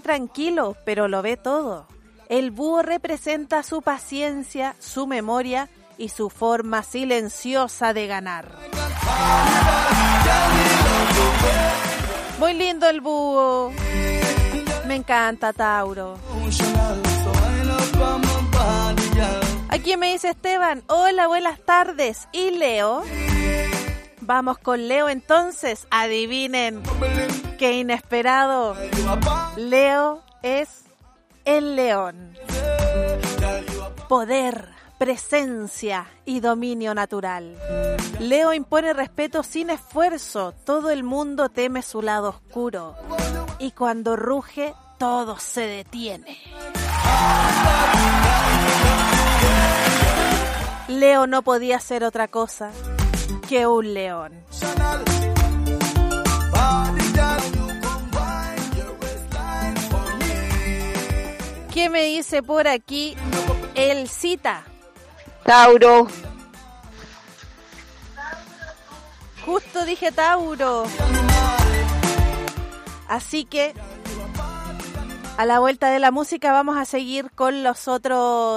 tranquilo, pero lo ve todo. El búho representa su paciencia, su memoria y su forma silenciosa de ganar. Muy lindo el búho. Me encanta Tauro. Aquí me dice Esteban, hola, buenas tardes. ¿Y Leo? Vamos con Leo entonces. Adivinen qué inesperado. Leo es el león. Poder, presencia y dominio natural. Leo impone respeto sin esfuerzo. Todo el mundo teme su lado oscuro. Y cuando ruge, todo se detiene. Leo no podía ser otra cosa que un león. ¿Qué me dice por aquí el Cita? Tauro. Justo dije Tauro. Así que a la vuelta de la música vamos a seguir con los otros